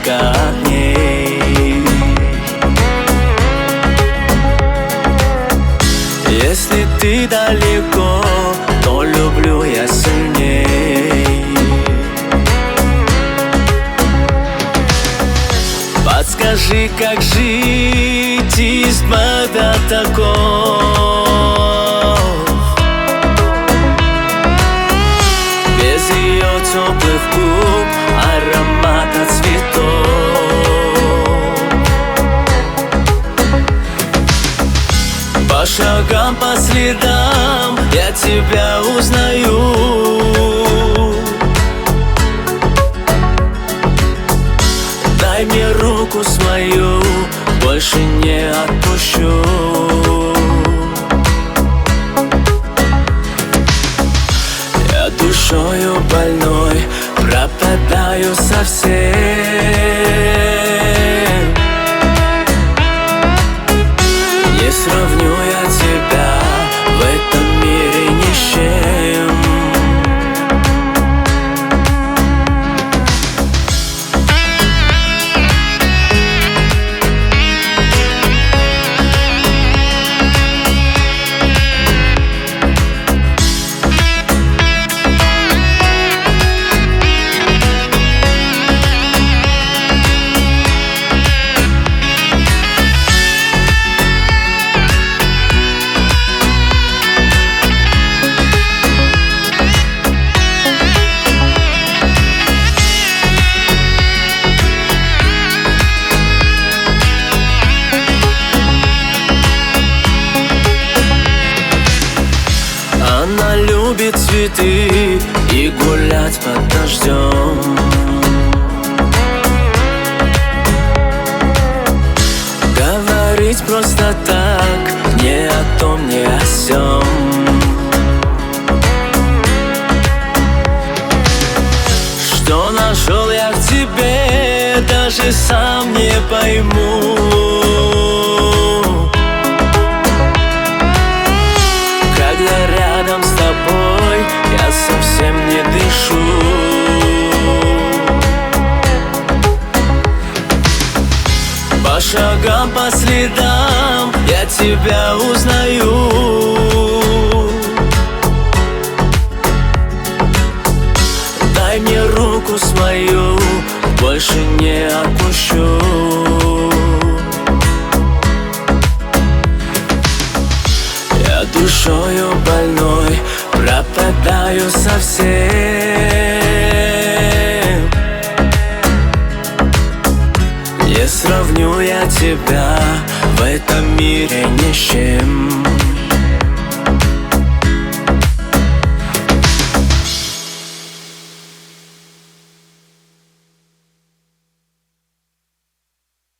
только от ней. Если ты далеко, то люблю я сильней. Подскажи, как жить избавя таков, без ее теплых губ, аромата цветов. По шагам, по следам я тебя узнаю. Дай мне руку свою, больше не отпущу. Я душою больной пропадаю совсем. Не сравню я тебя в этом мире ни с чем. Она любит цветы и гулять под дождем. Говорить просто так, ни о том, ни о сём. Что нашел я в тебе, даже сам не пойму. Когда рядом с тобой я совсем не дышу. По шагам, по следам я тебя узнаю. Дай мне руку свою, больше не отпущу. Душою больной пропадаю совсем. Не сравню я тебя в этом мире ни с чем.